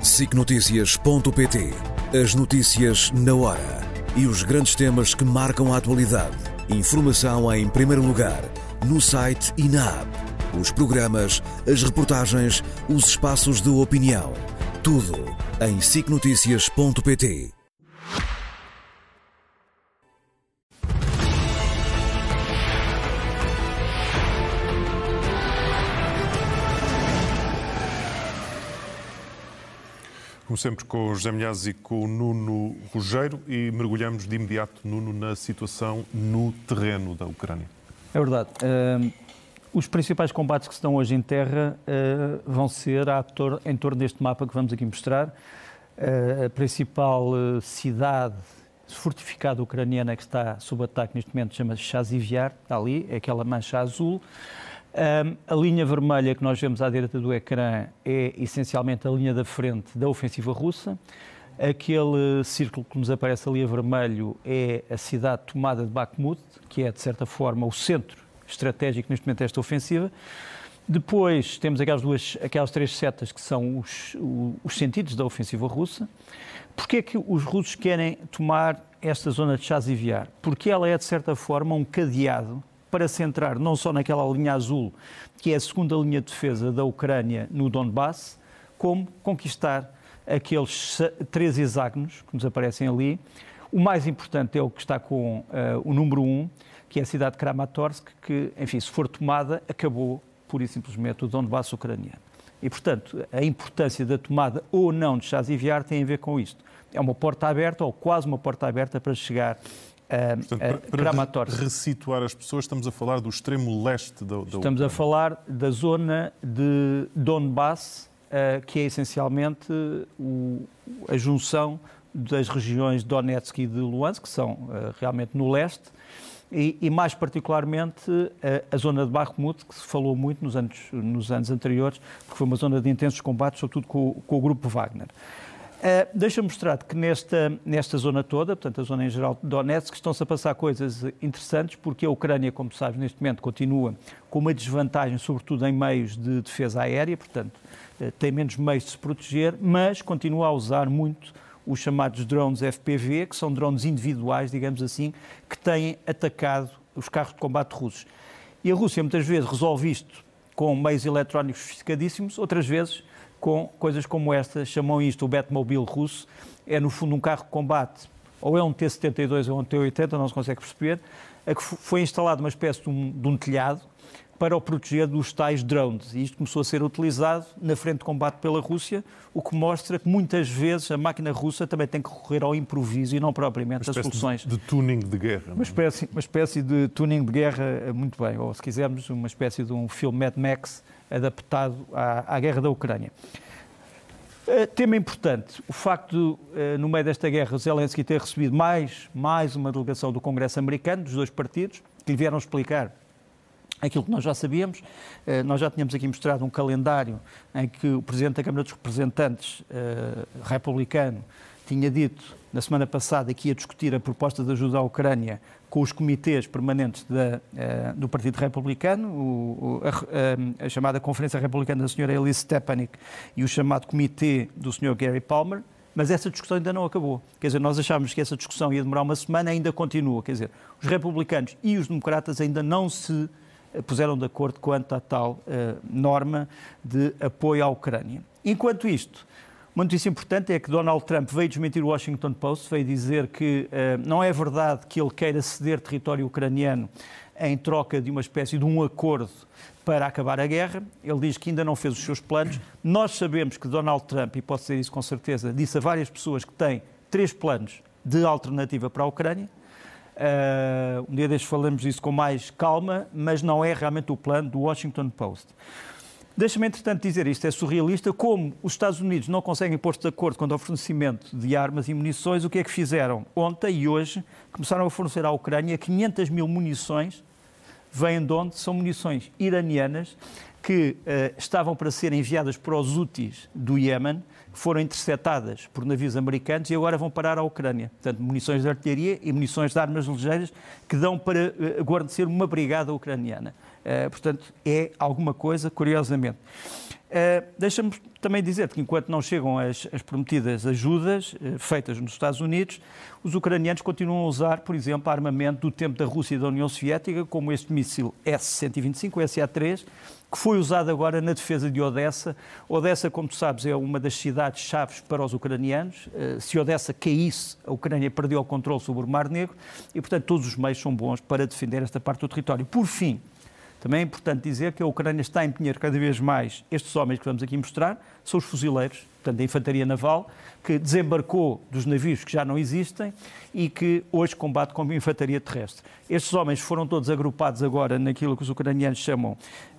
SICNoticias.pt. As notícias na hora e os grandes temas que marcam a atualidade. Informação em primeiro lugar, no site e na app. Os programas, as reportagens, os espaços de opinião. Tudo em SICNoticias.pt. Como sempre, com o José Milhazes e com o Nuno Rogério, e mergulhamos de imediato, Nuno, na situação no terreno da Ucrânia. É verdade. Os principais combates que estão hoje em terra vão ser em torno deste mapa que vamos aqui mostrar. A principal cidade fortificada ucraniana que está sob ataque neste momento chama-se Chasiv-Yar, está ali, é aquela mancha azul. A linha vermelha que nós vemos à direita do ecrã é essencialmente a linha da frente da ofensiva russa. Aquele círculo que nos aparece ali a vermelho é a cidade tomada de Bakhmut, que é, de certa forma, o centro estratégico neste momento desta ofensiva. Depois temos aquelas três setas que são os sentidos da ofensiva russa. Porquê é que os russos querem tomar esta zona de Chasiv-Yar? Porque ela é, de certa forma, um cadeado para centrar não só naquela linha azul, que é a segunda linha de defesa da Ucrânia no Donbass, como conquistar aqueles três hexágonos que nos aparecem ali. O mais importante é o que está com o número 1, que é a cidade de Kramatorsk, que, enfim, se for tomada, acabou pura e simplesmente o Donbass ucraniano. E, portanto, a importância da tomada ou não de Chasiv-Yar tem a ver com isto. É uma porta aberta, ou quase uma porta aberta, para chegar Portanto, para ressituar as pessoas, estamos a falar do extremo leste da Ucrânia. Estamos a falar da zona de Donbass, que é essencialmente a junção das regiões de Donetsk e de Luhansk, que são realmente no leste, e mais particularmente a zona de Bakhmut, que se falou muito nos anos anteriores, porque foi uma zona de intensos combates, sobretudo com o grupo Wagner. Deixa-me mostrar que nesta zona toda, portanto a zona em geral de Donetsk, estão-se a passar coisas interessantes, porque a Ucrânia, como sabes, neste momento continua com uma desvantagem, sobretudo em meios de defesa aérea, portanto tem menos meios de se proteger, mas continua a usar muito os chamados drones FPV, que são drones individuais, digamos assim, que têm atacado os carros de combate russos. E a Rússia muitas vezes resolve isto com meios eletrónicos sofisticadíssimos, outras vezes com coisas como esta, chamam isto o Batmobile russo, é no fundo um carro de combate, ou é um T-72 ou um T-80, não se consegue perceber, a que foi instalado uma espécie de um telhado para o proteger dos tais drones. E isto começou a ser utilizado na frente de combate pela Rússia, o que mostra que muitas vezes a máquina russa também tem que recorrer ao improviso e não propriamente a soluções. De tuning de guerra. Uma espécie de tuning de guerra, muito bem, ou se quisermos, uma espécie de um filme Mad Max adaptado à guerra da Ucrânia. Tema importante, o facto de, no meio desta guerra, Zelensky ter recebido mais uma delegação do Congresso americano, dos dois partidos, que lhe vieram explicar aquilo que nós já sabíamos. Nós já tínhamos aqui mostrado um calendário em que o Presidente da Câmara dos Representantes republicano tinha dito, na semana passada, que ia discutir a proposta de ajuda à Ucrânia com os comitês permanentes do Partido Republicano, a chamada Conferência Republicana da Sra. Elise Stefanik e o chamado Comitê do Sr. Gary Palmer, mas essa discussão ainda não acabou. Quer dizer, nós achávamos que essa discussão ia demorar uma semana, ainda continua. Quer dizer, os republicanos e os democratas ainda não se puseram de acordo quanto à tal norma de apoio à Ucrânia. Enquanto isto, uma notícia importante é que Donald Trump veio desmentir o Washington Post, veio dizer que não é verdade que ele queira ceder território ucraniano em troca de uma espécie de um acordo para acabar a guerra. Ele diz que ainda não fez os seus planos. Nós sabemos que Donald Trump, e posso dizer isso com certeza, disse a várias pessoas que tem 3 planos de alternativa para a Ucrânia. Um dia destes falamos disso com mais calma, mas não é realmente o plano do Washington Post. Deixa-me, entretanto, dizer isto, é surrealista, como os Estados Unidos não conseguem pôr-se de acordo quanto ao fornecimento de armas e munições, o que é que fizeram? Ontem e hoje começaram a fornecer à Ucrânia 500 mil munições, vêm de onde? São munições iranianas que estavam para ser enviadas para os Houthis do Iémen, foram interceptadas por navios americanos e agora vão parar à Ucrânia. Portanto, munições de artilharia e munições de armas ligeiras que dão para guarnecer uma brigada ucraniana. Portanto, é alguma coisa, curiosamente. Deixa-me também dizer que, enquanto não chegam as prometidas ajudas feitas nos Estados Unidos, os ucranianos continuam a usar, por exemplo, armamento do tempo da Rússia e da União Soviética, como este míssil S-125, o SA-3, que foi usado agora na defesa de Odessa. Odessa, como tu sabes, é uma das cidades-chave para os ucranianos. Se Odessa caísse, a Ucrânia perdeu o controle sobre o Mar Negro e, portanto, todos os meios são bons para defender esta parte do território. Por fim, também é importante dizer que a Ucrânia está a empenhar cada vez mais estes homens que vamos aqui mostrar, são os fuzileiros, portanto, a infantaria naval, que desembarcou dos navios que já não existem e que hoje combate como infantaria terrestre. Estes homens foram todos agrupados agora naquilo que os ucranianos chamam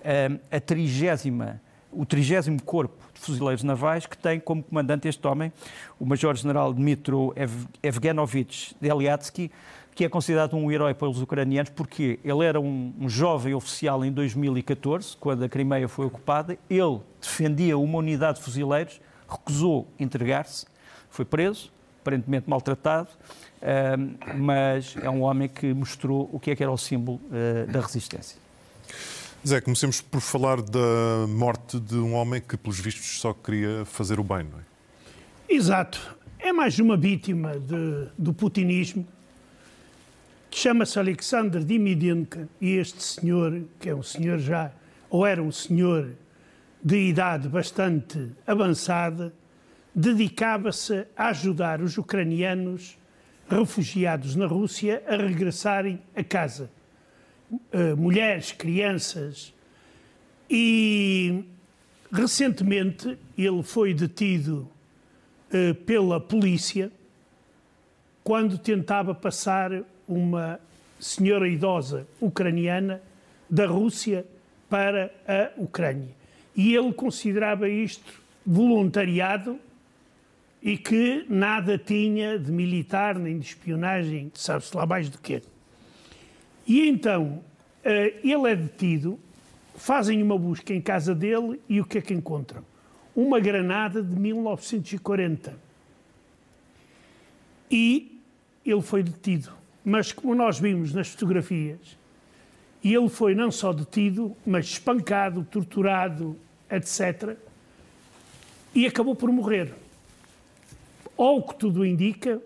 o 30º Corpo de Fuzileiros Navais, que tem como comandante este homem, o Major-General Dmytro Evgenovich Deliatsky, que é considerado um herói pelos ucranianos, porque ele era um jovem oficial em 2014, quando a Crimeia foi ocupada. Ele defendia uma unidade de fuzileiros, recusou entregar-se, foi preso, aparentemente maltratado, mas é um homem que mostrou o que era o símbolo da resistência. Zé, comecemos por falar da morte de um homem que, pelos vistos, só queria fazer o bem, não é? Exato. É mais uma vítima do putinismo, que chama-se Alexander Demidenko, e este senhor, que é um senhor já, ou era um senhor de idade bastante avançada, dedicava-se a ajudar os ucranianos refugiados na Rússia a regressarem a casa. Mulheres, crianças, e recentemente ele foi detido pela polícia quando tentava passar uma senhora idosa ucraniana da Rússia para a Ucrânia. E ele considerava isto voluntariado e que nada tinha de militar, nem de espionagem, sabe-se lá mais do quê. E então, ele é detido, fazem uma busca em casa dele e o que é que encontram? Uma granada de 1940. E ele foi detido. Mas, como nós vimos nas fotografias, ele foi não só detido, mas espancado, torturado, etc. E acabou por morrer. Ao que tudo indica,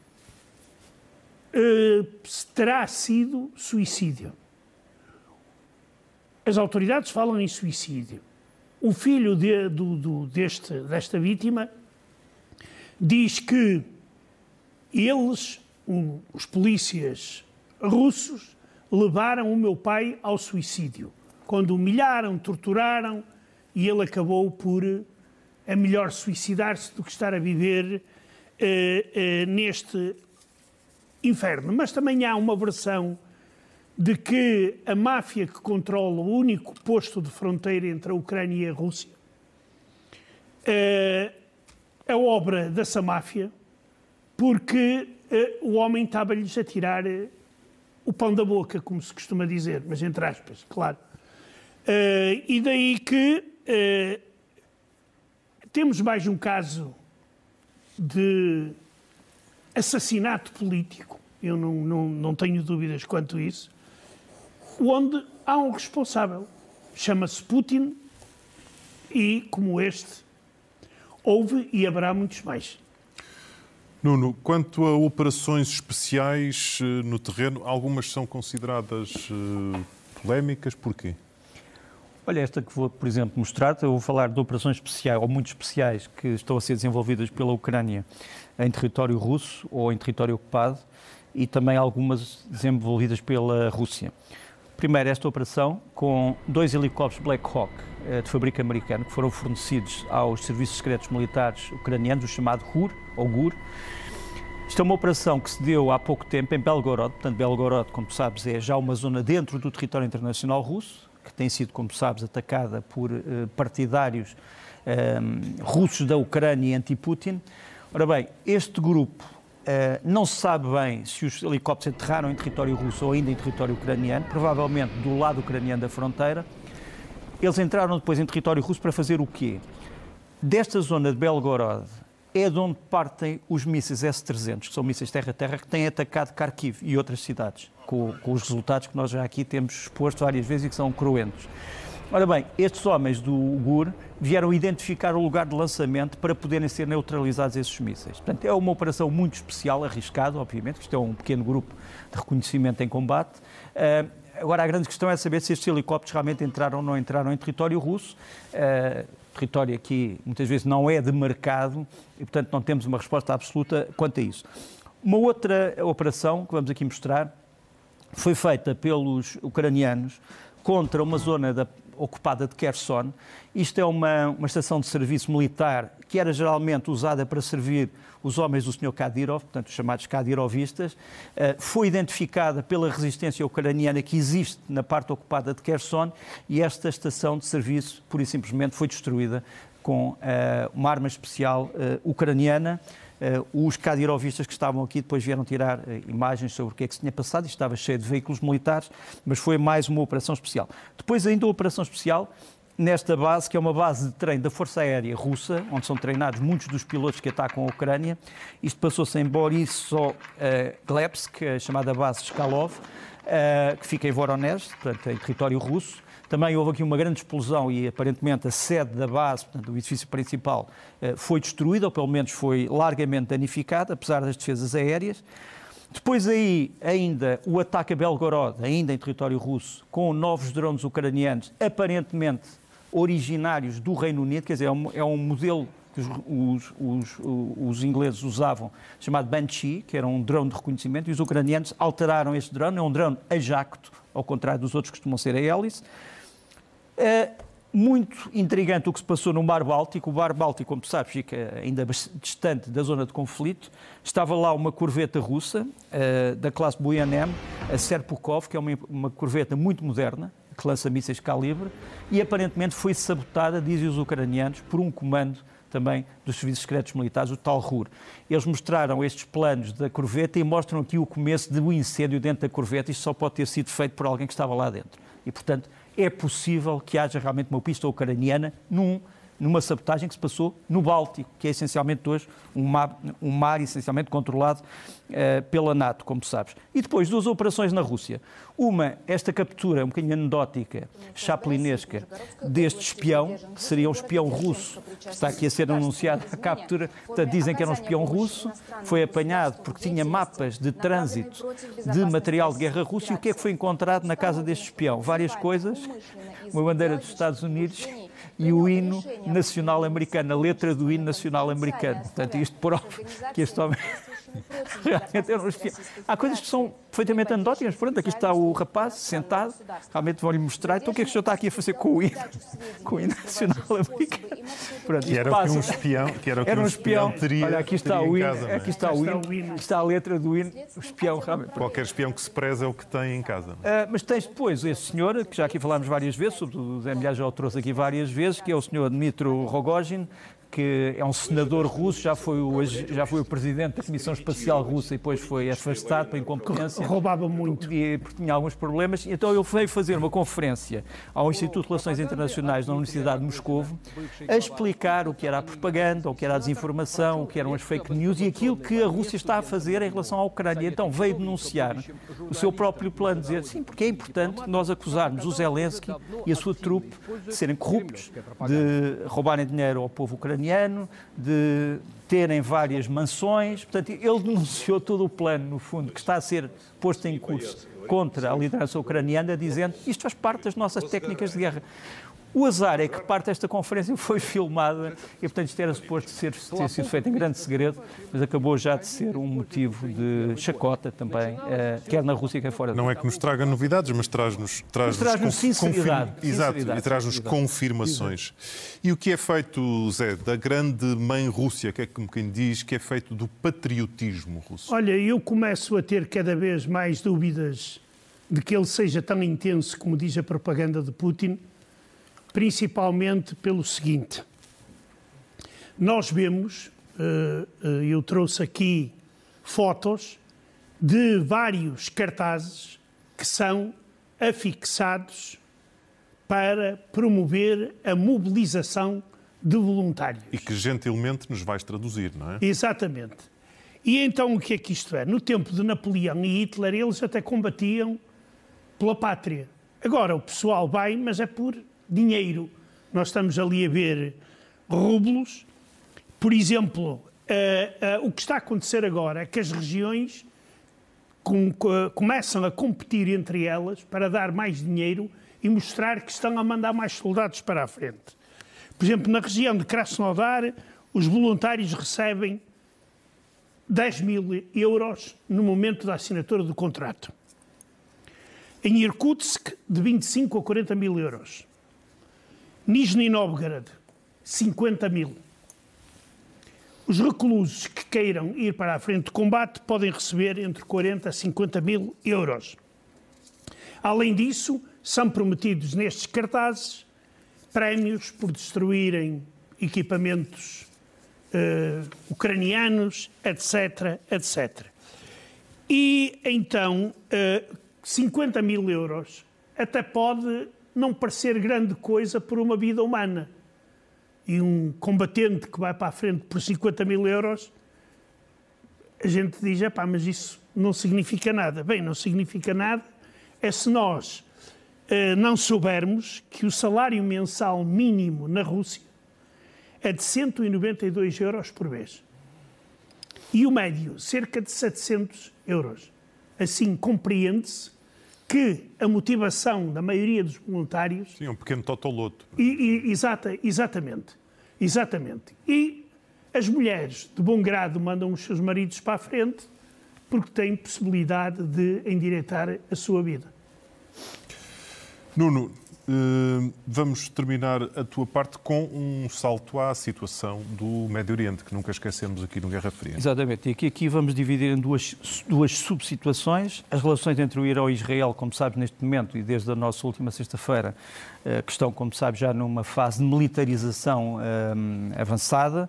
terá sido suicídio. As autoridades falam em suicídio. O filho desta vítima diz que eles, os polícias russos, levaram o meu pai ao suicídio. Quando o humilharam, torturaram, e ele acabou por é melhor suicidar-se do que estar a viver neste inferno. Mas também há uma versão de que a máfia que controla o único posto de fronteira entre a Ucrânia e a Rússia é obra dessa máfia, porque o homem estava-lhes a tirar o pão da boca, como se costuma dizer, mas entre aspas, claro. E daí que temos mais um caso de assassinato político, eu não tenho dúvidas quanto a isso, onde há um responsável, chama-se Putin, e como este, houve e haverá muitos mais. Nuno, quanto a operações especiais no terreno, algumas são consideradas polémicas, porquê? Olha, esta que vou, por exemplo, mostrar, eu vou falar de operações especiais, ou muito especiais, que estão a ser desenvolvidas pela Ucrânia em território russo ou em território ocupado, e também algumas desenvolvidas pela Rússia. Primeiro, esta operação com 2 helicópteros Black Hawk de fabrico americano, que foram fornecidos aos serviços secretos militares ucranianos, o chamado GUR, ou GUR. Isto é uma operação que se deu há pouco tempo em Belgorod. Portanto, Belgorod, como sabes, é já uma zona dentro do território internacional russo, que tem sido, como sabes, atacada por partidários russos da Ucrânia e anti-Putin. Ora bem, este grupo não se sabe bem se os helicópteros aterraram em território russo ou ainda em território ucraniano, provavelmente do lado ucraniano da fronteira. Eles entraram depois em território russo para fazer o quê? Desta zona de Belgorod é de onde partem os mísseis S-300, que são mísseis terra-terra, que têm atacado Kharkiv e outras cidades, com os resultados que nós já aqui temos exposto várias vezes e que são cruentos. Ora bem, estes homens do GUR vieram identificar o lugar de lançamento para poderem ser neutralizados esses mísseis. Portanto, é uma operação muito especial, arriscada, obviamente, isto é um pequeno grupo de reconhecimento em combate. Agora, a grande questão é saber se estes helicópteros realmente entraram ou não entraram em território russo. Território aqui, muitas vezes, não é de mercado e, portanto, não temos uma resposta absoluta quanto a isso. Uma outra operação que vamos aqui mostrar foi feita pelos ucranianos contra uma zona ocupada de Kherson. Isto é uma estação de serviço militar que era geralmente usada para servir os homens do Sr. Kadyrov, portanto, os chamados kadyrovistas. Foi identificada pela resistência ucraniana que existe na parte ocupada de Kherson e esta estação de serviço, pura e simplesmente, foi destruída com uma arma especial ucraniana. Os kadyrovistas que estavam aqui depois vieram tirar imagens sobre o que é que se tinha passado. Isto estava cheio de veículos militares, mas foi mais uma operação especial. Depois ainda uma operação especial nesta base, que é uma base de treino da Força Aérea Russa, onde são treinados muitos dos pilotos que atacam a Ucrânia. Isto passou-se em Borisoglepsk, a chamada base Chkalov, que fica em Voronezh, portanto, em território russo. Também houve aqui uma grande explosão e, aparentemente, a sede da base, portanto, o edifício principal, foi destruída, ou pelo menos foi largamente danificada, apesar das defesas aéreas. Depois aí, ainda, o ataque a Belgorod, ainda em território russo, com novos drones ucranianos, aparentemente originários do Reino Unido, quer dizer, é um modelo que os ingleses usavam, chamado Banshee, que era um drone de reconhecimento, e os ucranianos alteraram este drone, é um drone a jacto, ao contrário dos outros que costumam ser a hélice. Muito intrigante o que se passou no Mar Báltico. O Mar Báltico, como tu sabes, fica ainda distante da zona de conflito. Estava lá uma corveta russa, da classe Buyanem, a Serpukov, que é uma corveta muito moderna, que lança mísseis calibre, e aparentemente foi sabotada, dizem os ucranianos, por um comando também dos serviços secretos militares, o tal RUR. Eles mostraram estes planos da corveta e mostram aqui o começo do incêndio dentro da corveta. Isto só pode ter sido feito por alguém que estava lá dentro. E, portanto, é possível que haja realmente uma pista ucraniana numa sabotagem que se passou no Báltico, que é essencialmente hoje um mar essencialmente controlado pela NATO, como tu sabes. E depois, duas operações na Rússia. Uma, esta captura um bocadinho anedótica, chaplinesca, deste espião, que seria um espião russo, que está aqui a ser anunciado a captura. Portanto, dizem que era um espião russo, foi apanhado porque tinha mapas de trânsito de material de guerra russo. E o que é que foi encontrado na casa deste espião? Várias coisas, uma bandeira dos Estados Unidos e o hino nacional americano, a letra do hino nacional americano. Portanto, isto prova que este homem realmente era um espião. Há coisas que são perfeitamente anedóticas. Pronto, aqui está o rapaz sentado, realmente vão-lhe mostrar. Então o que é que o senhor está aqui a fazer com o hino nacional americano? Pronto, que era o que um espião, era um espião teria. Olha, aqui está o hino, casa, aqui está o hino, aqui está a letra do hino, o espião realmente. Qualquer espião que se preze é o que tem em casa. Mas tens depois esse senhor, que já aqui falámos várias vezes, o Zé Milhaz já o trouxe aqui várias vezes, que é o senhor Dmitro Rogozin, que é um senador russo, já foi o presidente da Comissão Espacial Russa e depois foi afastado por incompetência. Roubava muito. Porque tinha alguns problemas. Então ele veio fazer uma conferência ao Instituto de Relações Internacionais da Universidade de Moscovo a explicar o que era a propaganda, o que era a desinformação, o que eram as fake news e aquilo que a Rússia está a fazer em relação à Ucrânia. Então veio denunciar o seu próprio plano, dizer sim, porque é importante nós acusarmos o Zelensky e a sua trupe de serem corruptos, de roubarem dinheiro ao povo ucraniano, de terem várias mansões. Portanto, ele denunciou todo o plano, no fundo, que está a ser posto em curso contra a liderança ucraniana, dizendo isto faz parte das nossas técnicas de guerra. O azar é que parte desta conferência foi filmada e, portanto, isto era suposto ter sido feito em grande segredo, mas acabou já de ser um motivo de chacota também, quer na Rússia, quer fora dela. Não é que nos traga novidades, mas traz-nos sinceridade. Exato, e traz-nos confirmações. Exato. E o que é feito, Zé, da grande mãe Rússia, que é como quem diz, que é feito do patriotismo russo? Olha, eu começo a ter cada vez mais dúvidas de que ele seja tão intenso como diz a propaganda de Putin, principalmente pelo seguinte: nós vemos, eu trouxe aqui fotos de vários cartazes que são afixados para promover a mobilização de voluntários. E que gentilmente nos vais traduzir, não é? Exatamente. E então o que é que isto é? No tempo de Napoleão e Hitler, eles até combatiam pela pátria. Agora o pessoal vai, mas é por dinheiro. Nós estamos ali a ver rublos. Por exemplo, o que está a acontecer agora é que as regiões começam a competir entre elas para dar mais dinheiro e mostrar que estão a mandar mais soldados para a frente. Por exemplo, na região de Krasnodar, os voluntários recebem 10 mil euros no momento da assinatura do contrato. Em Irkutsk, de 25 a 40 mil euros. Nizhny Novgorod, 50 mil. Os reclusos que queiram ir para a frente de combate podem receber entre 40 a 50 mil euros. Além disso, são prometidos nestes cartazes prémios por destruírem equipamentos ucranianos, etc, etc. E então, 50 mil euros até pode não parecer grande coisa por uma vida humana. E um combatente que vai para a frente por 50 mil euros, a gente diz, mas isso não significa nada. Bem, não significa nada é se nós não soubermos que o salário mensal mínimo na Rússia é de 192 euros por mês. E o médio, cerca de 700 euros. Assim, compreende-se que a motivação da maioria dos voluntários... Sim, um pequeno totoloto. Exatamente. E as mulheres, de bom grado, mandam os seus maridos para a frente porque têm possibilidade de endireitar a sua vida. Nuno, vamos terminar a tua parte com um salto à situação do Médio Oriente, que nunca esquecemos aqui no Guerra Fria. Exatamente, e aqui vamos dividir em duas subsituações. As relações entre o Irão e Israel, como sabes, neste momento, e desde a nossa última sexta-feira, que estão, como sabes, já numa fase de militarização avançada.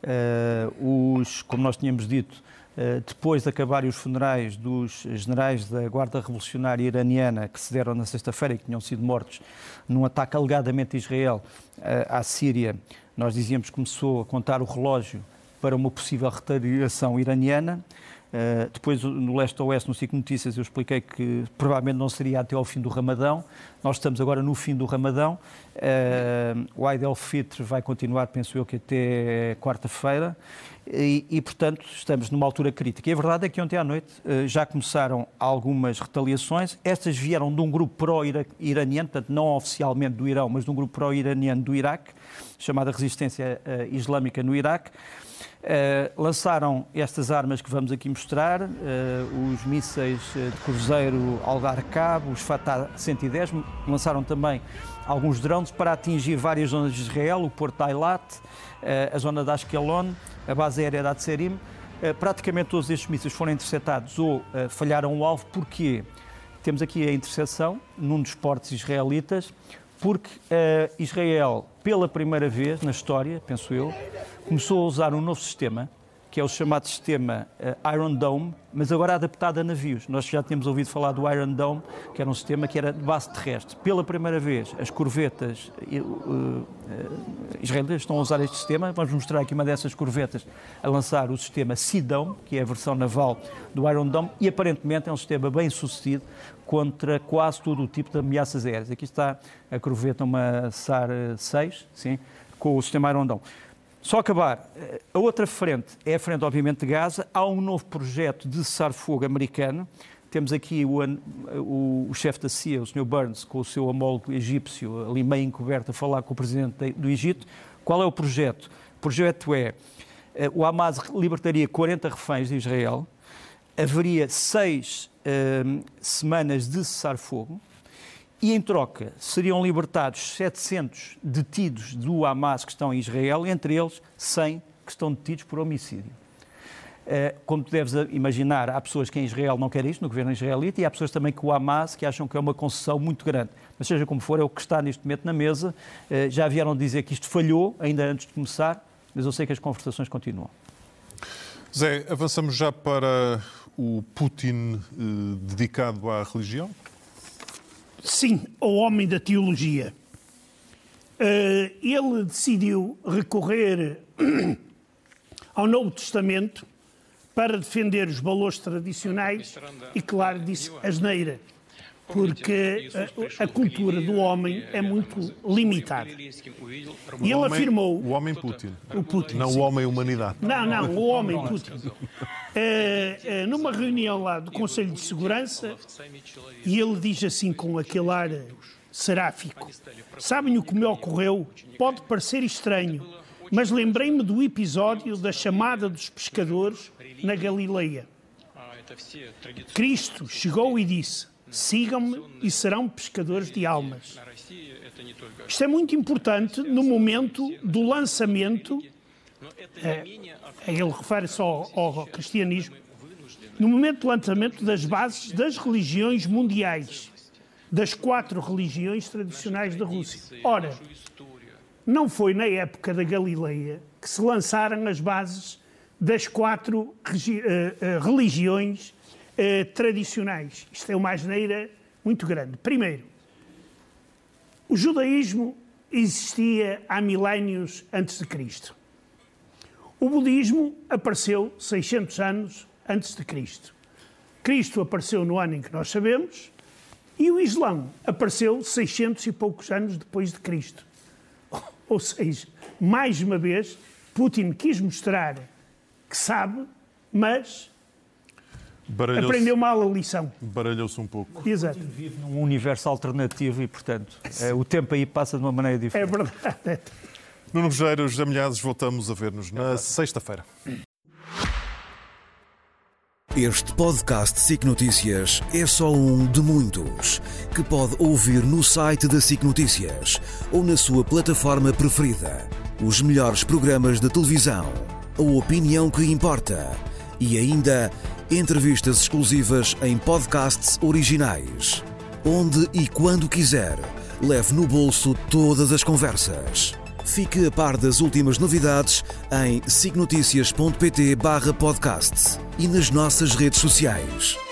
Como nós tínhamos dito, depois de acabarem os funerais dos generais da Guarda Revolucionária Iraniana que se deram na sexta-feira e que tinham sido mortos num ataque alegadamente de Israel à Síria, nós dizíamos que começou a contar o relógio para uma possível retaliação iraniana. Depois, no leste-oeste, no Cic Notícias, eu expliquei que provavelmente não seria até ao fim do Ramadão. Nós estamos agora no fim do Ramadão. O Eid al-Fitr vai continuar, penso eu, que até quarta-feira. E, portanto, estamos numa altura crítica. E a verdade é que ontem à noite já começaram algumas retaliações. Estas vieram de um grupo pró-iraniano, portanto, não oficialmente do Irão, mas de um grupo pró-iraniano do Iraque, chamada Resistência Islâmica no Iraque. Lançaram estas armas que vamos aqui mostrar, os mísseis de cruzeiro Al-Arqab, os Fatah 110, lançaram também alguns drones para atingir várias zonas de Israel, o Porto de Eilat, a zona de Ashkelon, a base aérea de Atzerim. Praticamente todos estes mísseis foram interceptados ou falharam o alvo. Porquê? Temos aqui a interseção num dos portos israelitas, porque Israel, pela primeira vez na história, penso eu, começou a usar um novo sistema, que é o chamado sistema Iron Dome, mas agora adaptado a navios. Nós já tínhamos ouvido falar do Iron Dome, que era um sistema que era de base terrestre. Pela primeira vez, as corvetas israelitas estão a usar este sistema. Vamos mostrar aqui uma dessas corvetas a lançar o sistema Sea Dome, que é a versão naval do Iron Dome, e aparentemente é um sistema bem sucedido contra quase todo o tipo de ameaças aéreas. Aqui está a corveta, uma SAR 6, sim, com o sistema Iron Dome. Só acabar, a outra frente é a frente, obviamente, de Gaza. Há um novo projeto de cessar-fogo americano. Temos aqui o chefe da CIA, o Sr. Burns, com o seu homólogo egípcio, ali meio encoberto, a falar com o presidente do Egito. Qual é o projeto? O projeto é, o Hamas libertaria 40 reféns de Israel, haveria 6 semanas de cessar-fogo, e, em troca, seriam libertados 700 detidos do Hamas que estão em Israel, entre eles 100 que estão detidos por homicídio. Como tu deves imaginar, há pessoas que em Israel não querem isto, no governo israelita, e há pessoas também que o Hamas, que acham que é uma concessão muito grande. Mas seja como for, é o que está neste momento na mesa. Já vieram dizer que isto falhou, ainda antes de começar, mas eu sei que as conversações continuam. Zé, avançamos já para o Putin dedicado à religião? Sim, ao homem da teologia. Ele decidiu recorrer ao Novo Testamento para defender os valores tradicionais e, claro, disse asneira. porque a cultura do homem é muito limitada. E ele afirmou... O homem Putin. O Putin, não sim. o homem humanidade. Não, o homem Putin. Numa reunião lá do Conselho de Segurança, e ele diz assim com aquele ar seráfico: sabem o que me ocorreu? Pode parecer estranho, mas lembrei-me do episódio da chamada dos pescadores na Galileia. Cristo chegou e disse: sigam-me e serão pescadores de almas. Isto é muito importante no momento do lançamento, ele refere-se ao cristianismo, no momento do lançamento das bases das religiões mundiais, das 4 religiões tradicionais da Rússia. Ora, não foi na época da Galileia que se lançaram as bases das 4 religiões tradicionais. Isto é uma asneira muito grande. Primeiro, o judaísmo existia há milénios antes de Cristo. O budismo apareceu 600 anos antes de Cristo. Cristo apareceu no ano em que nós sabemos, e o Islão apareceu 600 e poucos anos depois de Cristo. Ou seja, mais uma vez, Putin quis mostrar que sabe, mas aprendeu mal a lição. Baralhou-se um pouco. Exato. Vive num universo alternativo e, portanto, o tempo aí passa de uma maneira É diferente. verdade. Nuno Rogério, José Milhazes, voltamos a ver-nos na sexta-feira. Este podcast SIC Notícias é só um de muitos que pode ouvir no site da SIC Notícias ou na sua plataforma preferida. Os melhores programas de televisão, a opinião que importa e ainda entrevistas exclusivas em podcasts originais. Onde e quando quiser, leve no bolso todas as conversas. Fique a par das últimas novidades em sicnoticias.pt/podcast e nas nossas redes sociais.